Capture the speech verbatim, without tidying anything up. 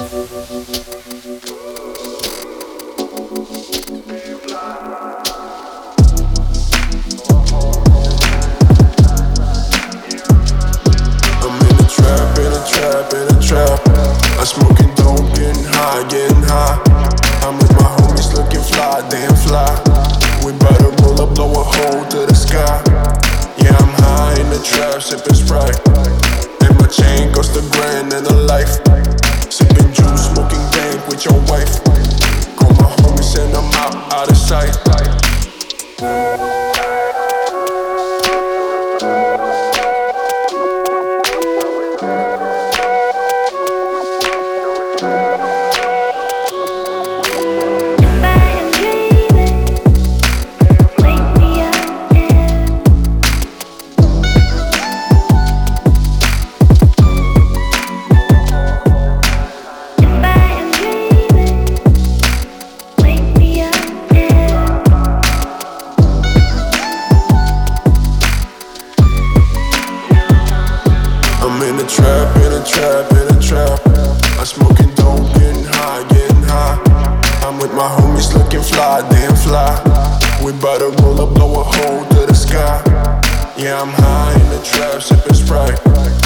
Trap in a trap, I'm smoking dope, getting high, getting high. I'm with my homies looking fly, damn fly. We bout to roll up, blow a hole to the sky. Yeah, I'm high in the trap, sipping Sprite, and my chain goes to grand and a life. Sipping juice, smoking dank with your wife. Call my homies, send them out, out of sight. I'm in a trap, in a trap, in a trap. I'm smoking dope, getting high, getting high. I'm with my homies looking fly, damn fly. We bout to roll up, blow a hole to the sky. Yeah, I'm high in the trap, sipping Sprite.